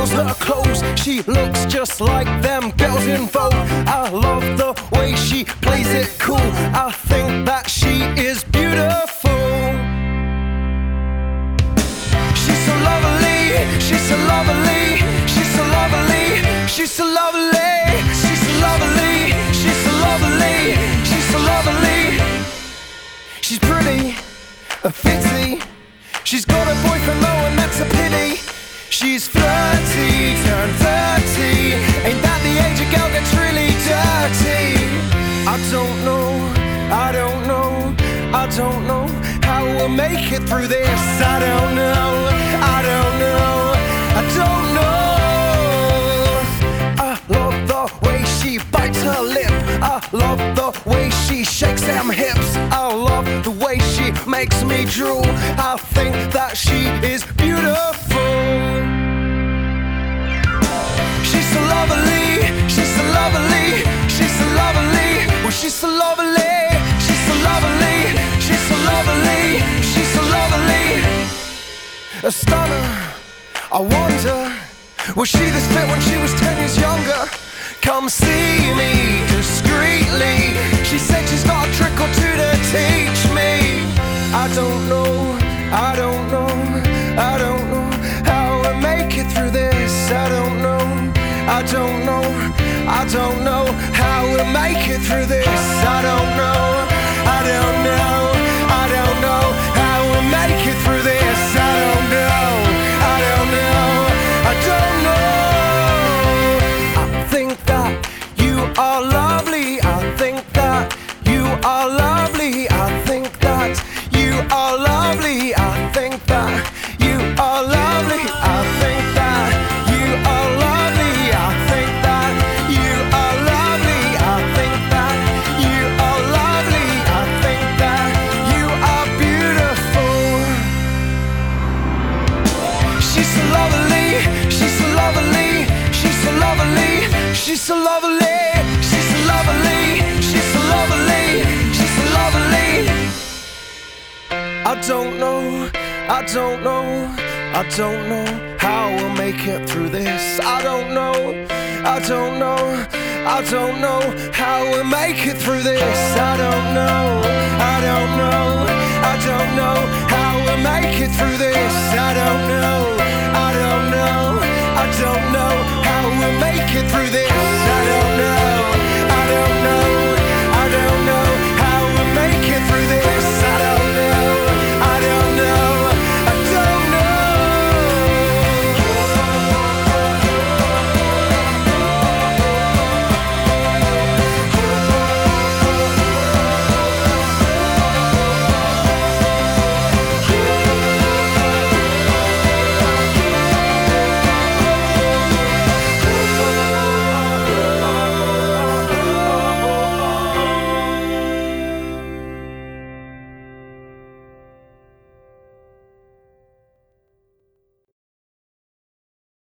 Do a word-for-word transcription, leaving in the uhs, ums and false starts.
steals her clothes. She looks just like them girls in Vogue. I love the way she plays it cool. I think that she is beautiful. She's so lovely, she's so lovely, she's so lovely, she's so lovely, she's so lovely, she's so lovely, she's so lovely. She's pretty, a fitzy. She's got a boyfriend though, and that's a pity. She's flirty, turned thirty. Ain't that the age a girl gets really dirty? I don't know, I don't know, I don't know how we'll make it through this. I don't know, I don't know, I don't know. I love the way she bites her lip. I love the way she shakes them hips. I love the way she makes me drool. I think that she is beautiful. She's so lovely, she's so lovely, she's so lovely. Well, she's so lovely, she's so lovely, she's so lovely, she's so lovely. A stunner, I wonder, was she this fit when she was ten years younger? Come see me discreetly. She said she's got a trick or two to teach me. I don't know, I don't know, I don't know how we'll make it through this. I don't know, I don't know, I don't know how we'll make it through this. I don't know, I don't know, I don't know how we'll make it through this. I don't know, I don't know, I don't know. I think that you are lovely. I think that you are lovely. I think that you are lovely. I think that you are lovely. I think that you are lovely. I think that you are lovely. I think that you are lovely. I think that you are beautiful. She's so lovely. She's so lovely. She's so lovely. She's so lovely. She's so lovely. She's so lovely. She's so lovely. I don't know, I don't know, I don't know how we'll make it through this. I don't know, I don't know, I don't know how we'll make it through this. I don't know, I don't know, I don't know how we'll make it through this. I don't know, I don't know, I don't know how we'll make it through this.